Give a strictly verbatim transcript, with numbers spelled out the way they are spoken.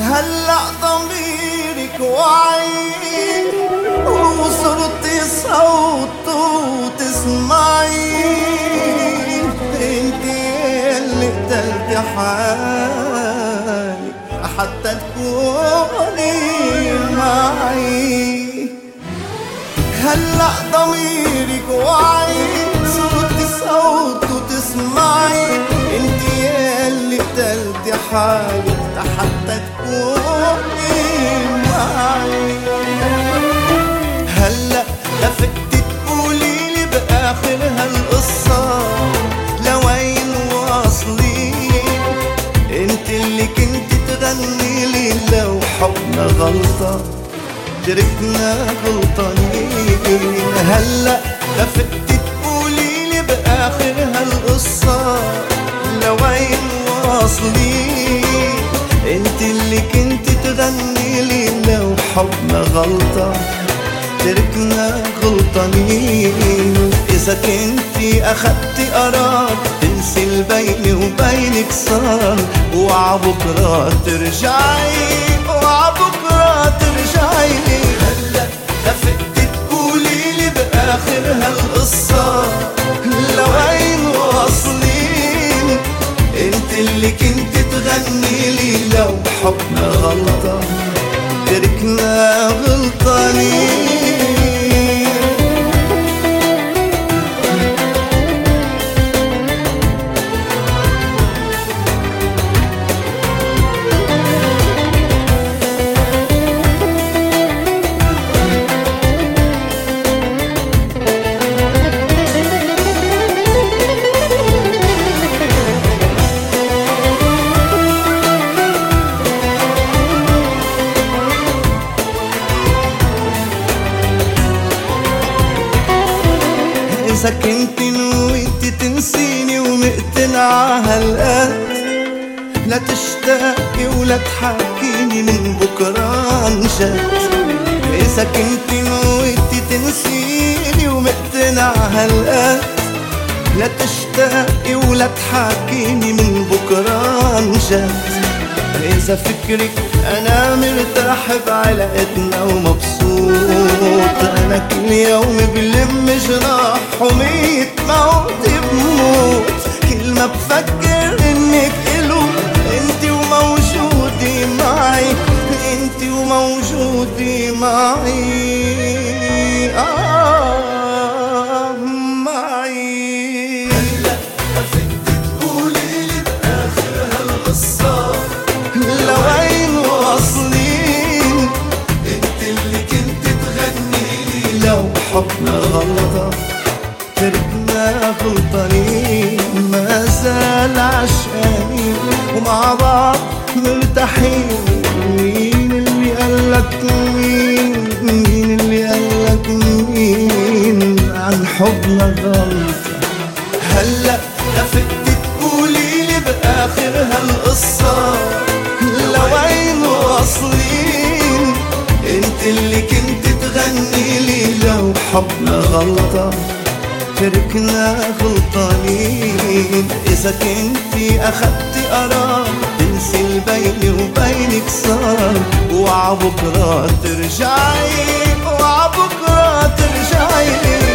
هلأ ضميرك وعي وصرتي صوت وتسمعي، انتي اللي قتلتي حالي حتى تكوني معي. هلأ ضميرك وعي صرتي صوت وتسمعي، انتي اللي قتلتي حالي حتى تكوني معي. هلأ لفتي تقوليلي بآخر هالقصة لوين واصلين، انت اللي كنت تغنيلي لو حبنا غلطة تركنا غلطانين. هلأ لفتي تقوليلي بآخر هالقصة لوين واصلين، انت اللي كنت تغنيلي لو حبنا غلطة تركنا غلطانين. إذا كنتي أخدتي قرار تنسي البيني وبينك صار، وعبكرة ترجعي وعبكرة ترجعي. هلأ لفتي تقوليلي بآخر هالقصة لوين واصلين، انت اللي كنت تغنيلي لو حبنا غلطة تركنا غلطانين. إذا كنتي نويتي تنسيني ومقتنعة هالقد، لا تشتاقي ولا تحكيني من بكرة انجد. إذا كنتي نويتي تنسيني ومقتنعة هالقد، لا تشتاقي ولا تحكيني من بكرة انجد. إذا فكرك أنا مرتاح بعلاقتنا ومبسوط، أنا كل يوم بلم جراح وميت موت بموت. كل ما بفكر إنك إلو انتي وموجودي معي، انتي وموجودي معي آه معي. هلأ لفتي تقوليلي بآخر هالقصة لوين واصلين، انت اللي كنت تغنيلي لو حبنا غلطة تركنا غلطانين. ما زال عشقانين ومع بعض مرتاحين. مين اللي قالك مين مين اللي قالك مين عن حبنا غلطة؟ هلأ لفتي تقوليلي بآخر هالقصة لوين واصلين، انت اللي كنت تغنيلي لو حبنا غلطة تركنا غلطانين. إذا كنتي أخدتي قرار تنسي البيني وبينك صار، وعبكرة ترجعي وعبكرة ترجعي.